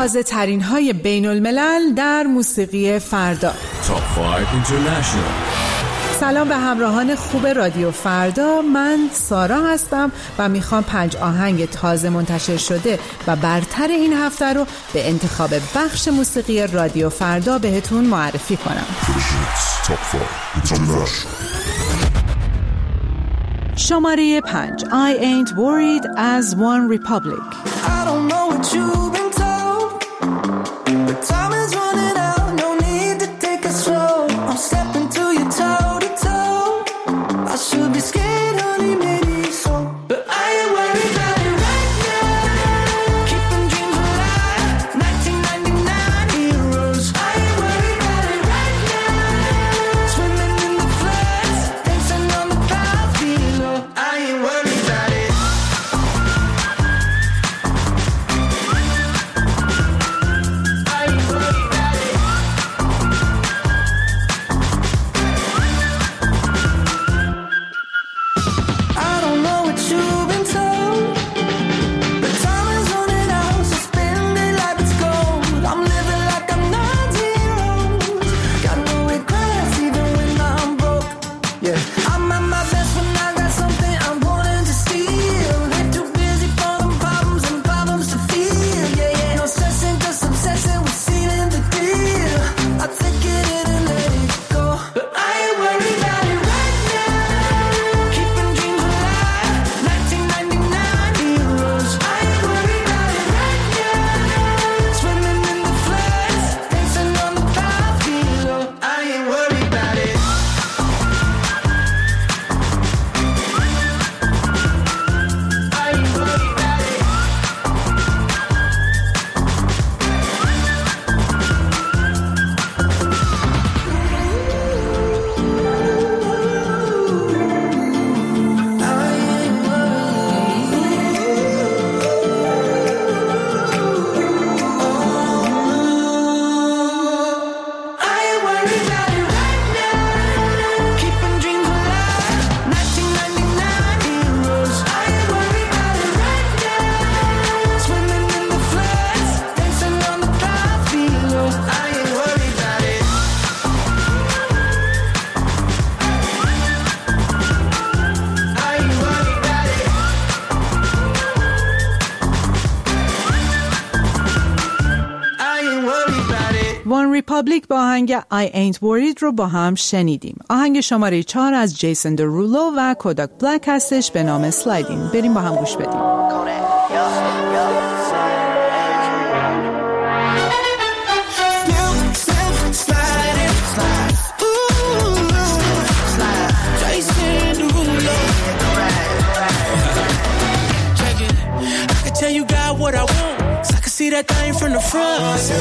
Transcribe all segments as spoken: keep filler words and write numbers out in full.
تازه ترین های بین الملل در موسیقی فردا. تاپ پنج اینترنشنال. سلام به همراهان خوب رادیو فردا، من سارا هستم و میخوام پنج آهنگ تازه منتشر شده و برتر این هفته رو به انتخاب بخش موسیقی رادیو فردا بهتون معرفی کنم. شماره پنج I ain't worried as one republic. I don't know what you've been told, but time is running out, no need to take it slow. I'm stepping to you toe to toe. I should be scared, honey, maybe so, but I ain't worried about it right now. Keeping dreams alive, nineteen ninety-nine heroes. I ain't worried about it right now. Swimming in the floods, dancing on the clouds below. I ain't worried about it. ریپابلیک با آهنگ I ain't worried رو با هم شنیدیم. آهنگ شماره چهار از جیسون درولو و کوداک بلک هستش به نام سلایدین. بریم با هم گوش بدیم. See that thing from the front.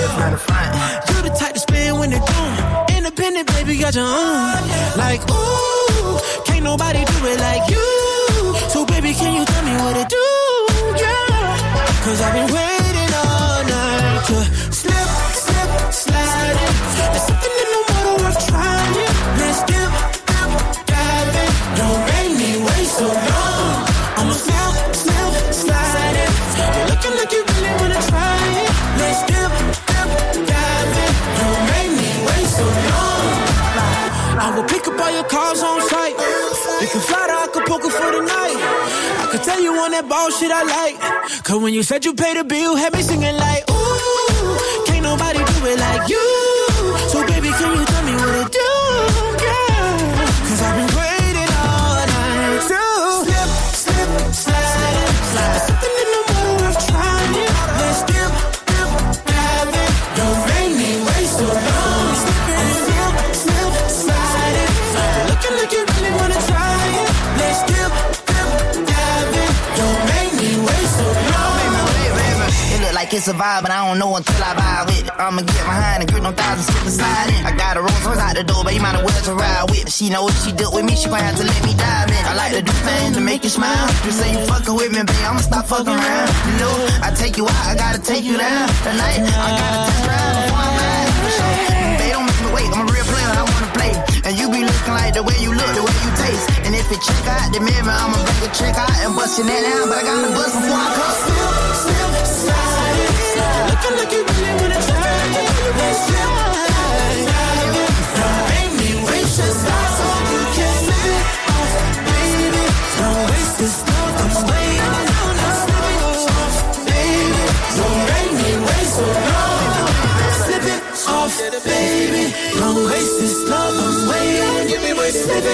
You the type to spin when they're doing. Independent, baby, got your own. Like, ooh, can't nobody do it like you. So, baby, can you tell me what to do? Yeah. Cause I've been waiting all night to slip, slip, slide it. There's something in the water worth trying. Let's dip, dip, dive in. Don't make me wait so long. I'ma slip, slip, slide it. You're looking like you really wanna try. Let's dip, dip, dive in. Don't make me wait so long. I will pick up all your cars on sight. We can fly to Acapulco for the night. I could tell you on that ball shit I like. Cause when you said you paid the bill, had me singing like, ooh, can't nobody do it like you. So baby, can you tell me what to do? Yeah. Cause I've been waiting all night to slip, slip, slide, slide. There's something in the water worth trying. Let's dip, dip, dive in. Don't make me wait so long. I'ma slip, slip, slide it. You're looking like you really wanna try it. Let's dip, dip, dive in. Don't make me wait so long. It look like it's a vibe, but I don't know until I vibe with it. I'ma get behind and grip no thousand slip inside it. I got a Rolls Royce out the door, but you might as well to ride with. She know if she dealt with me, she gon' have to let me dive in. I like to do things to make you smile. You say you fucking with me, babe, I'ma stop fucking around. You know, I take you out, I gotta take you down. Tonight, I gotta test drive before I'm mad. For sure. They don't make me wait, I'm a real player, I wanna play. And you be looking like the way you look, the way you taste. And if it check out the mirror, I'ma bring the trick out and bust your net down. But I gotta bust before I come. Slip, slip, slide it. Looking like you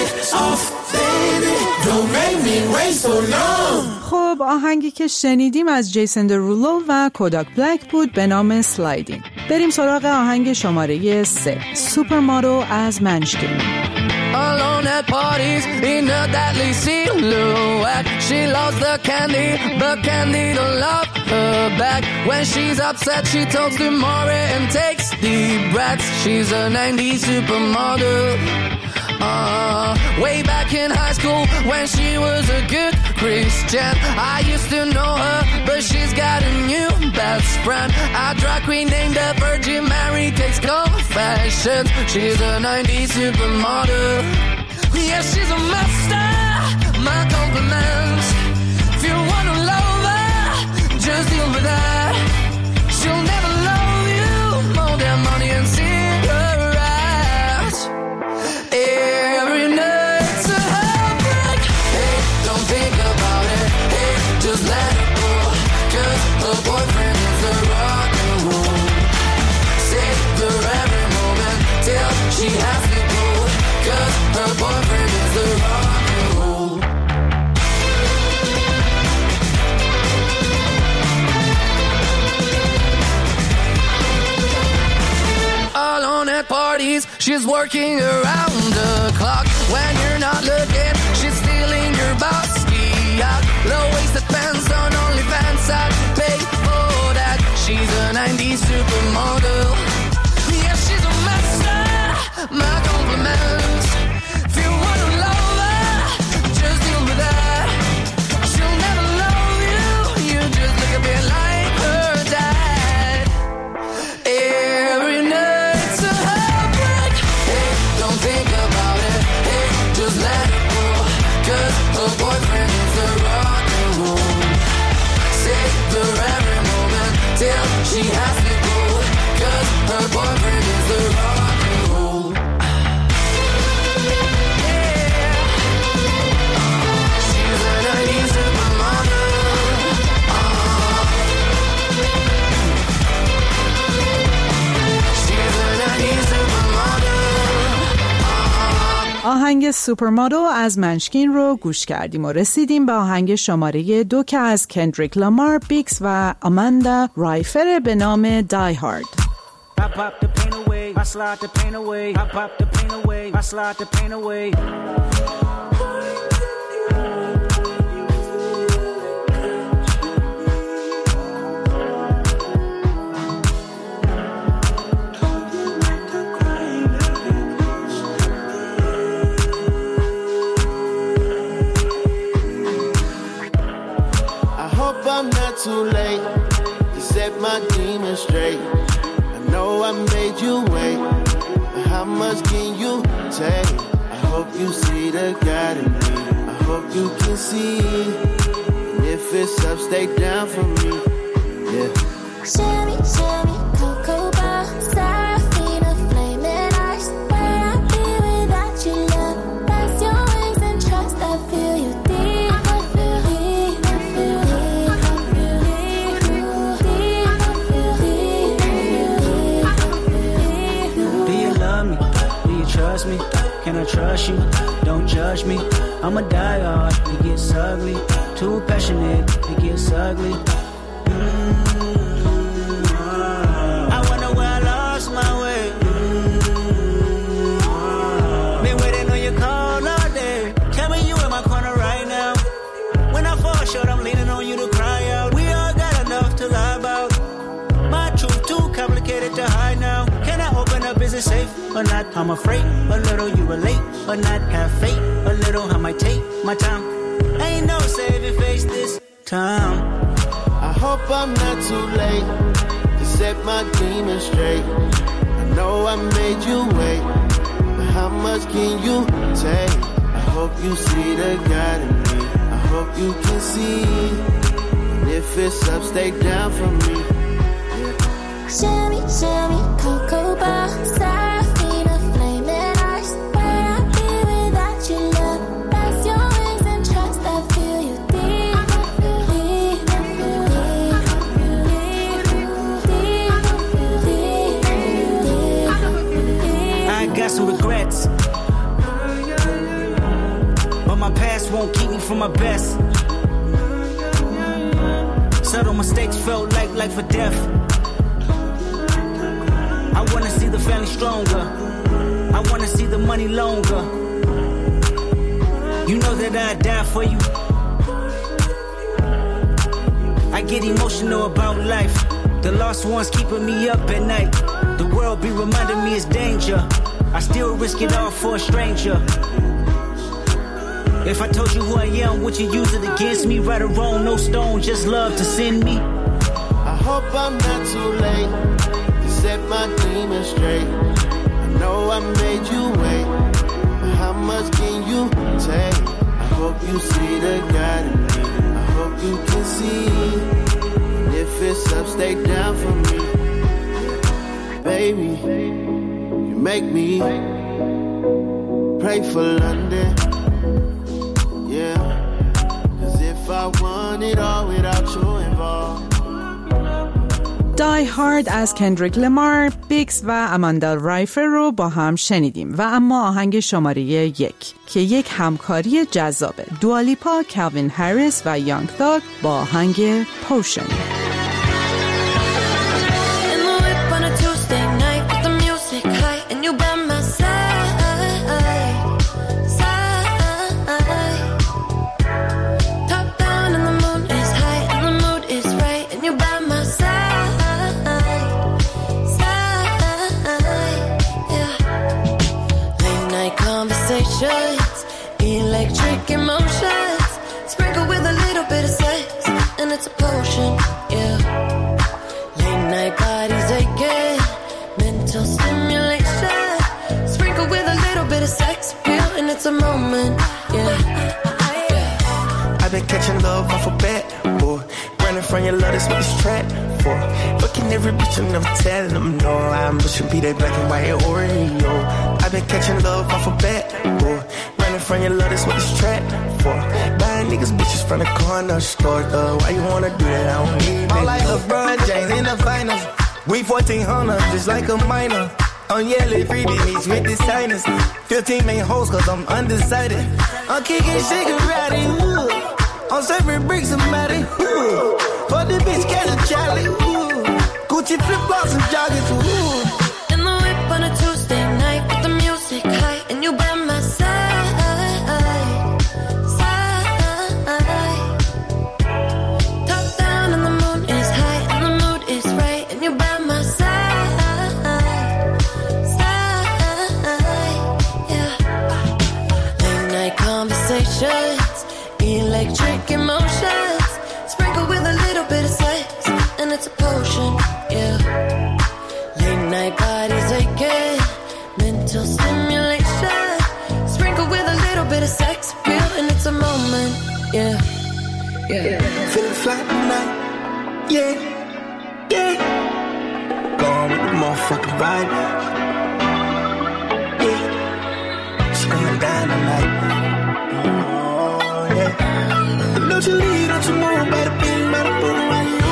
off, baby. Don't make me wait so long. خب آهنگی که شنیدیم از جیسون درولو و کوداک بلک بود به نام سلایدینگ. بریم سراغ آهنگ شماره سه، سوپرمودل از منشکین. Alone at parties in a deadly silhouette. She loves the candy, but candy don't love her back. When she's upset, she talks to Maury and takes deep breaths. She's a nineties supermodel. Uh, way back in high school when she was a good Christian, I used to know her, but she's got a new best friend. A drag queen named the Virgin Mary takes confessions. She's a nineties supermodel. Yeah, she's a master. My compliments. If you wanna love her, just deal with that. She'll never love you more than money and cigarettes. Every night's a heartbreak. Hey, don't think about it. Hey, just let it go. 'Cause her boyfriend is a rock and roll. Save her every moment till she has to go. 'Cause her boyfriend is a rock and roll. Alone at parties, she's working around the clock. When you're not looking, she's stealing your bossy out. Low-waisted pants on OnlyFans, I'd pay for that. She's a nineties supermodel. Yeah, she's a master. My compliments. If you wanna love her, just deal with that. She'll never love you. You just look a bit like her dad. Every night's a heartbreak. Hey, don't think about it. Hey, just let it go. 'Cause her boyfriend is a rock and roll. Save her every moment till she has to go. 'Cause her boyfriend is a rock and roll. آهنگ سوپرمودل از منشکین رو گوش کردیم و رسیدیم به آهنگ شماره دو که از کندریک لامار، بیکس و آماندا رایفر به نام دی هارد. I pop the pain away, I slide the pain away. I pop the pain away, I slide the pain away. I'm not too late to set my demons straight. I know I made you wait, but how much can you take? I hope you see the God in me. I hope you can see. And if it's up, stay down for me. Yeah. Shimmy, shimmy, cocoa bar, Seraphina, flaming ice. Where I be without you, love? Press your wings and trust. I feel you deep. I feel deep. I feel deep. I feel deep. I feel deep. I feel deep. Do you love me? Do you trust me? Can I trust you? Don't judge me. I'm a die-hard. It gets ugly. Too passionate. It gets ugly. I wonder where I lost my way. Been waiting on your call all day. Tell me you in my corner right now. When I fall short, I'm leaning on you to cry out. We all got enough to lie about. My truth too complicated to hide now. Can I open up? Is it safe or not? I'm afraid a little you relate, but not have faith. A little I might take my time. Ain't no saving face this time. I hope I'm not too late to set my demons straight. I know I made you wait, but how much can you take? I hope you see the God in me. I hope you can see. And if it's up, stay down for me. Yeah. Shimmy, shimmy, cocoa bar, Seraphina, flaming ice. Where I be without you, love? Press your wings and trust. I feel you deep. I feel deep. I feel deep. I feel deep. I feel deep. I feel deep. I got some regrets. from my best. Subtle mistakes felt like life or death. I wanna see the family stronger. I wanna see the money longer. You know that I'd die for you. I get emotional about life. The lost ones keeping me up at night. The world be reminding me it's danger. I still risk it all for a stranger. If I told you who I am, would you use it against me? Right or wrong, no stone, just love to send me. I hope I'm not too late to set my demons straight. I know I made you wait, but how much can you take? I hope you see the God in me. I hope you can see. And if it's up, stay down for me. Baby, you make me pray for London. Yeah, cause if I want it all without you involved. Die Hard از کندریک لامار، بیکس و اماندا رایفر رو با هم شنیدیم و اما آهنگ شماره یک که یک همکاری جذابه، دوا لیپا، کلوین هریس و یانگ تاگ با آهنگ پوشن. Electric emotions, sprinkle with a little bit of sex, and it's a potion, yeah. Late night bodies aching, mental stimulation, sprinkle with a little bit of sex appeal, and it's a moment, yeah. I've been catching love off a bat, boy. Running from your love, that's what this trap for. Fucking every bitch and never telling them no. I'm pushing be that black and white Oreo. I've been catching love off a bat, boy. Running from your love, that's what this trap for. Buying niggas bitches from the corner store, though. Why you wanna do that? I don't need it. I'm like LeBron James in the finals. We fourteen hundred, just like a minor. On yellow freebie meets with the signers. fifteen main hoes, cause I'm undecided. I'm kicking cigarette, ooh. I'm serving bricks and Matty, ooh. For the bitch, catch a Charlie, ooh. Gucci flip-flops and joggers, ooh. In the whip on a Tuesday night with the music high, and you by my side, side. Top down and the moon is high, and the mood is right, and you by my side, side. Yeah. Late night conversations, electric emotions, sprinkle with a little bit of sex, and it's a potion, yeah. Late night bodies aching, mental stimulation, sprinkle with a little bit of sex appeal, and it's a moment, yeah, yeah. Feeling fly tonight, yeah, yeah. Going with the motherfucking vibe, yeah. It's going down tonight. Don't you leave, don't you move, better bing, better boom, right you.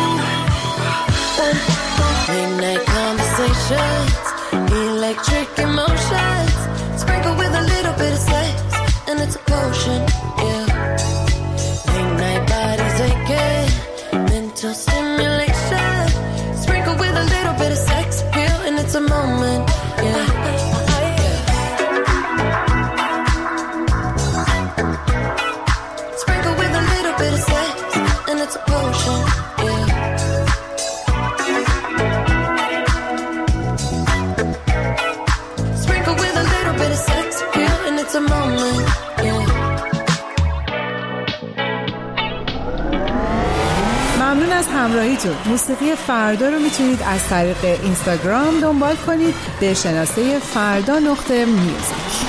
Late night conversations, electric emotions, sprinkle with a little bit of sex, and it's a potion, yeah. Late night bodies aching, mental stimulation, sprinkle with a little bit of sex appeal, and it's a moment, yeah. And it's a potion, yeah. Sprinkle with a little bit of sex appeal, and it's a moment, yeah. ممنون از همراهیتون. موسیقی فردا رو میتونید از طریق اینستاگرام دنبال کنید به شناسه فردا نقطه میوزیک.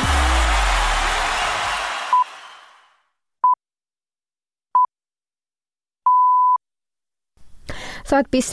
ساعت بیست